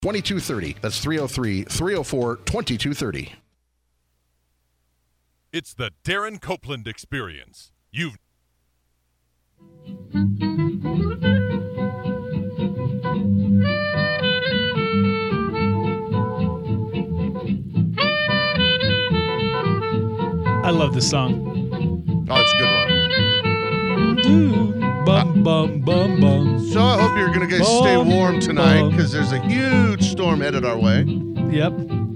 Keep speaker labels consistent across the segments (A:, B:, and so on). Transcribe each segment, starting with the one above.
A: 2230. That's 303-304-2230.
B: It's the Darren Copeland Experience. You've
C: I love this song.
A: Oh, it's a good one.
C: Bum, bum, bum, bum.
A: So I hope you're going to stay warm tonight because there's a huge storm headed our way.
C: Yep.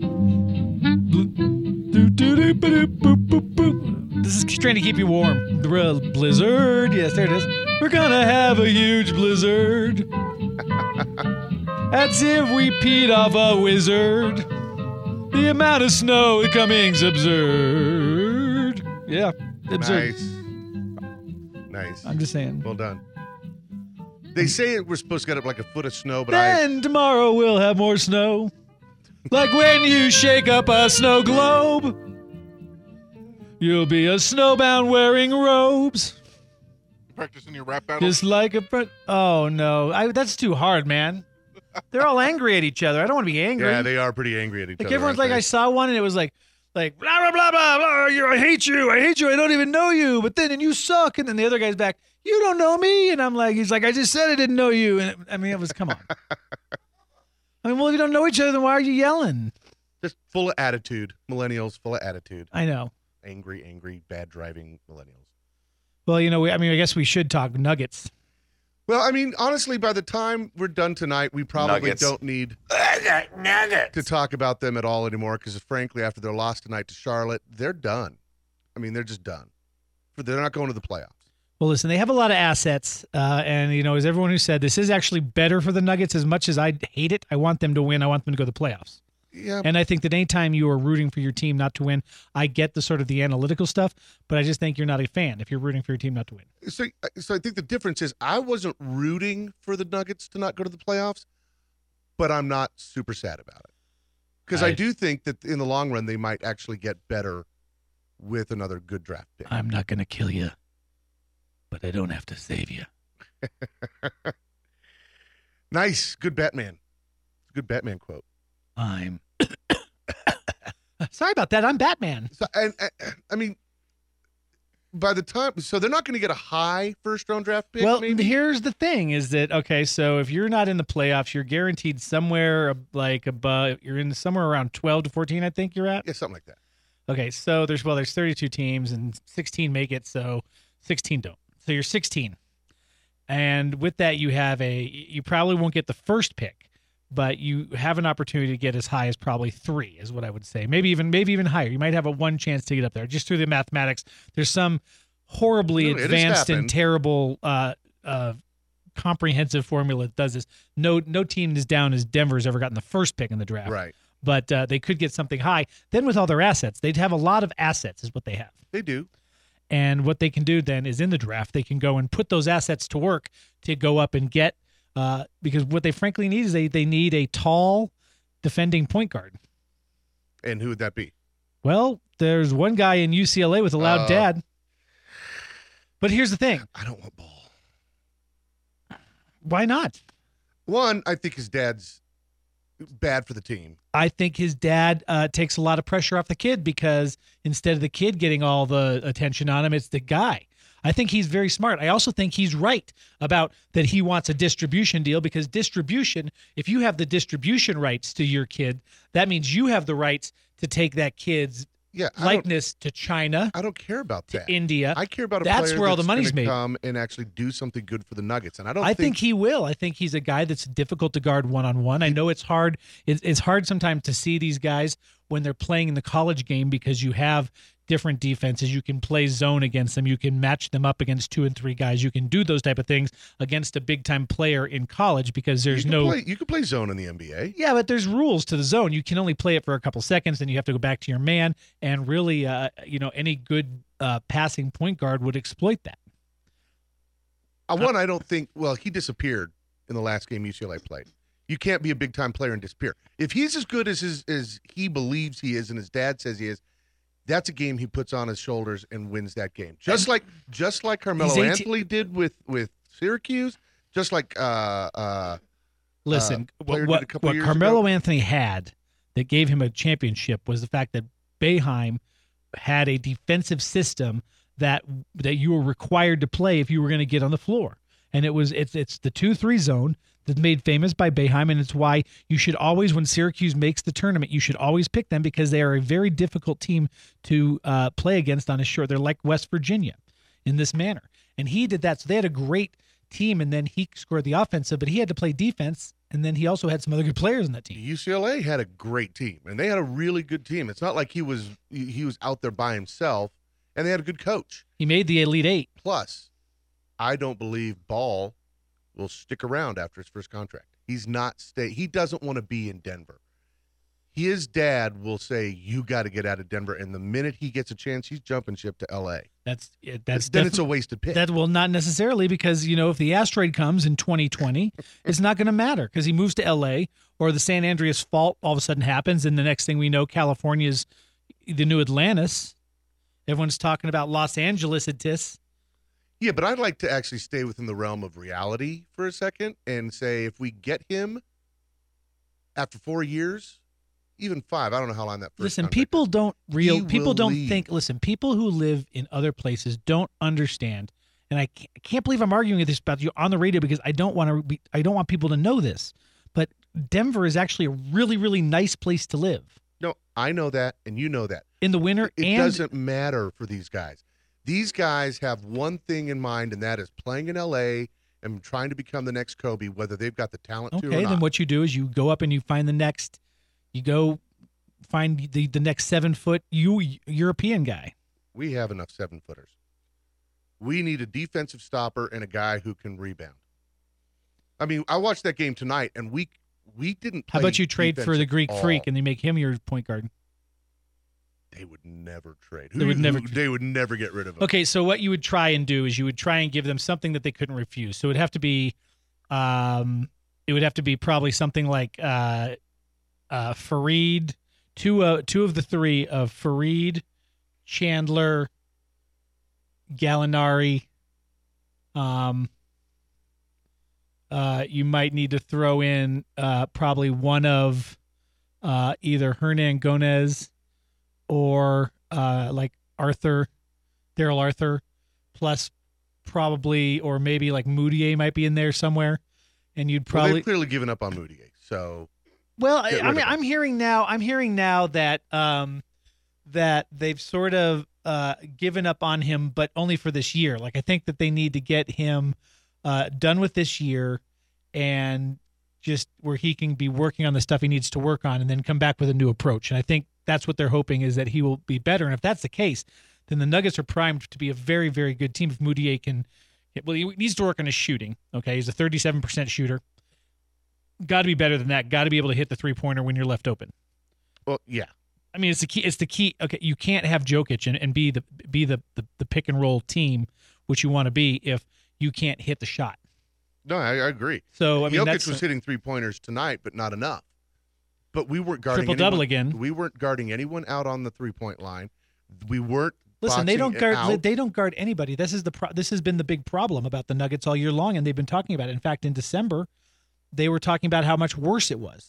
C: This is trying to keep you warm. The real blizzard. Yes, there it is. We're going to have a huge blizzard. That's if we peed off a wizard. The amount of snow coming's absurd. Yeah, absurd.
A: Nice.
C: I'm just saying.
A: Well done. They say we're supposed to get up like a foot of snow, but
C: then tomorrow we'll have more snow. Like when you shake up a snow globe. You'll be a snowbound wearing robes.
D: Practicing your rap battle?
C: Just like a... Oh, no. That's too hard, man. They're all angry at each other. I don't want to be angry.
A: Yeah, they are pretty angry at each other.
C: Like everyone's like, I saw one and it was like blah, blah, blah, blah, blah. I hate you. I don't even know you. But then, and you suck. And then the other guy's back, you don't know me. And I'm like, he's like, I just said I didn't know you. And it was, come on. Well, if you don't know each other, then why are you yelling?
A: Just full of attitude. Millennials, full of attitude.
C: I know.
A: Angry, bad driving millennials.
C: Well, I guess we should talk Nuggets.
A: Well, honestly, by the time we're done tonight, we probably don't need to talk about them at all anymore because, frankly, after their loss tonight to Charlotte, they're done. They're just done. They're not going to the playoffs.
C: Well, listen, they have a lot of assets, and, as everyone who said, this is actually better for the Nuggets as much as I hate it. I want them to win. I want them to go to the playoffs.
A: Yeah.
C: And I think that anytime you are rooting for your team not to win, I get the sort of the analytical stuff, but I just think you're not a fan if you're rooting for your team not to win.
A: So I think the difference is I wasn't rooting for the Nuggets to not go to the playoffs, but I'm not super sad about it. Because I do think that in the long run, they might actually get better with another good draft pick.
C: I'm not going to kill you, but I don't have to save you.
A: Nice. Good Batman. Good Batman quote.
C: I'm sorry about that. I'm Batman.
A: So, by the time, so they're not going to get a high first-round draft pick.
C: Well,
A: maybe?
C: Here's the thing: is that okay? So if you're not in the playoffs, you're guaranteed somewhere like above. You're in somewhere around 12 to 14. I think you're at.
A: Yeah, something like that.
C: Okay, so there's 32 teams and 16 make it, so 16 don't. So you're 16, and with that you probably won't get the first pick. But you have an opportunity to get as high as probably 3 is what I would say. Maybe even higher. You might have one chance to get up there. Just through the mathematics, there's some horribly advanced and terrible comprehensive formula that does this. No team as down as Denver's ever gotten the first pick in the draft.
A: Right.
C: But they could get something high. Then with all their assets, they'd have a lot of assets is what they have.
A: They do.
C: And what they can do then is in the draft, they can go and put those assets to work to go up and get because what they frankly need is they need a tall defending point guard.
A: And who would that be?
C: Well, there's one guy in UCLA with a loud dad. But here's the thing.
A: I don't want Ball.
C: Why not?
A: One, I think his dad's bad for the team.
C: I think his dad takes a lot of pressure off the kid because instead of the kid getting all the attention on him, it's the guy. I think he's very smart. I also think he's right about that he wants a distribution deal because distribution, if you have the distribution rights to your kid, that means you have the rights to take that kid's likeness to China.
A: I don't care about that.
C: To India.
A: I care about a
C: that's
A: player
C: where all the money's
A: gonna
C: made.
A: Come and actually do something good for the Nuggets. And I
C: think he will. I think he's a guy that's difficult to guard one-on-one. I know it's hard. It's hard sometimes to see these guys when they're playing in the college game because you have different defenses. You can play zone against them. You can match them up against 2 and 3 guys. You can do those type of things against a big-time player in college because there's
A: you can play zone in the NBA.
C: Yeah, but there's rules to the zone. You can only play it for a couple seconds, then you have to go back to your man. And really, any good passing point guard would exploit that.
A: I don't think. Well, he disappeared in the last game UCLA played. You can't be a big-time player and disappear. If he's as good as he believes he is and his dad says he is, that's a game he puts on his shoulders and wins that game. Just like Carmelo Anthony did with Syracuse, just like
C: Listen, what Carmelo Anthony had that gave him a championship was the fact that Boeheim had a defensive system that you were required to play if you were going to get on the floor. And it's the 2-3 zone that's made famous by Boeheim, and it's why you should always, when Syracuse makes the tournament, you should always pick them because they are a very difficult team to play against on a short. They're like West Virginia in this manner. And he did that. So they had a great team, and then he scored the offensive, but he had to play defense, and then he also had some other good players in that team.
A: UCLA had a great team, and they had a really good team. It's not like he was out there by himself, and they had a good coach.
C: He made the Elite Eight.
A: Plus, I don't believe Ball will stick around after his first contract. He doesn't want to be in Denver. His dad will say, you got to get out of Denver, and the minute he gets a chance, he's jumping ship to L.A. Then it's a wasted pick.
C: That will not necessarily, because if the asteroid comes in 2020, it's not going to matter because he moves to L.A. or the San Andreas Fault all of a sudden happens, and the next thing we know, California is the new Atlantis. Everyone's talking about Los Angeles.
A: Yeah, but I'd like to actually stay within the realm of reality for a second and say if we get him after 4 years, even 5, I don't know how long that first
C: Listen,
A: contract
C: people
A: is.
C: don't
A: leave.
C: think. Listen, people who live in other places don't understand, and I can't believe I'm arguing this about you on the radio because I don't want people to know this. But Denver is actually a really, really nice place to live.
A: No, I know that, and you know that.
C: In the winter,
A: it doesn't matter for these guys. These guys have one thing in mind, and that is playing in L.A. and trying to become the next Kobe, whether they've got the talent to or not.
C: Okay, then what you do is you go up and you find the next. You go find the next 7-foot European guy.
A: We have enough 7-footers. We need a defensive stopper and a guy who can rebound. I mean, I watched that game tonight, and we didn't play.
C: How about you trade for the Greek Freak and they make him your point guard?
A: They would never trade.
C: They would
A: never get rid of him.
C: Okay, so what you would try and do is you would try and give them something that they couldn't refuse. So it would have to be, probably something like Fareed, two of the three of Fareed, Chandler, Gallinari. You might need to throw in probably one of either Hernan Gomez or like Daryl Arthur, plus probably, or maybe like Moutier might be in there somewhere, and you'd probably
A: they've clearly given up on Moutier. So
C: I'm hearing now that that they've sort of given up on him, but only for this year. Like I think that they need to get him done with this year, and just where he can be working on the stuff he needs to work on, and then come back with a new approach. And I think that's what they're hoping, is that he will be better. And if that's the case, then the Nuggets are primed to be a very, very good team if Moutier can. Well, he needs to work on his shooting. Okay, he's a 37% shooter. Got to be better than that. Got to be able to hit the 3-pointer when you're left open.
A: Well, yeah.
C: I mean, it's the key. Okay, you can't have Jokic and be the pick and roll team, which you want to be, if you can't hit the shot.
A: No, I agree.
C: So I mean,
A: Jokic was hitting 3-pointers tonight, but not enough. But we weren't guarding
C: triple-double again.
A: We weren't guarding anyone out on the 3-point line. We weren't.
C: Listen, they don't guard. They don't guard anybody. This has been the big problem about the Nuggets all year long, and they've been talking about it. In fact, in December, they were talking about how much worse it was.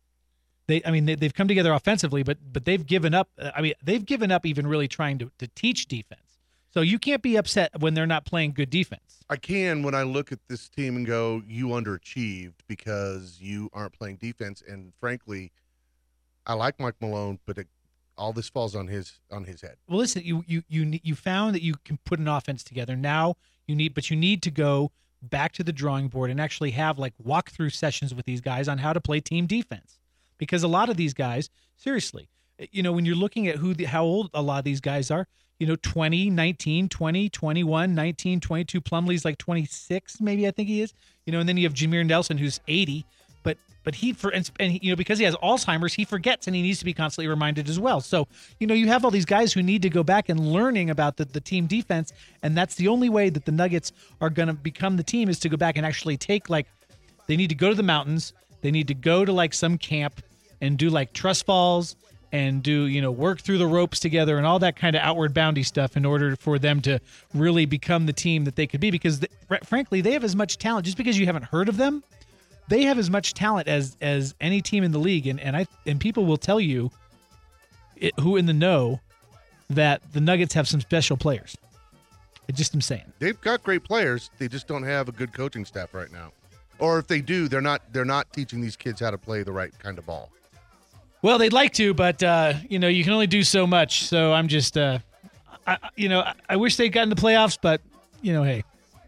C: They've come together offensively, but they've given up. They've given up even really trying to teach defense. So you can't be upset when they're not playing good defense.
A: I can when I look at this team and go, you underachieved because you aren't playing defense. And frankly, I like Mike Malone, but all this falls on his head.
C: Well, listen, you found that you can put an offense together. Now you need to go back to the drawing board and actually have like walkthrough sessions with these guys on how to play team defense. Because a lot of these guys, seriously, when you're looking at how old a lot of these guys are, 20, 19, 20, 21, 19, 22. Plumlee's like 26, maybe, I think he is. And then you have Jameer Nelson, who's 80. But he, because he has Alzheimer's, he forgets, and he needs to be constantly reminded as well. So, you have all these guys who need to go back and learning about the team defense, and that's the only way that the Nuggets are going to become the team, is to go back and actually take, they need to go to the mountains. They need to go to, some camp and do, trust falls and do, work through the ropes together and all that kind of outward boundy stuff in order for them to really become the team that they could be. Because, frankly, they have as much talent. Just because you haven't heard of them they have as much talent as any team in the league, and people will tell you, who in the know, that the Nuggets have some special players. I just am saying
A: they've got great players. They just don't have a good coaching staff right now, or if they do, they're not teaching these kids how to play the right kind of ball.
C: Well, they'd like to, but you can only do so much. So I'm just, I wish they'd gotten the playoffs, but hey.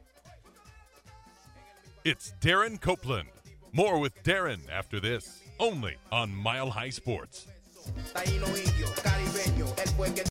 B: It's Darren Copeland. More with Darren after this, only on Mile High Sports.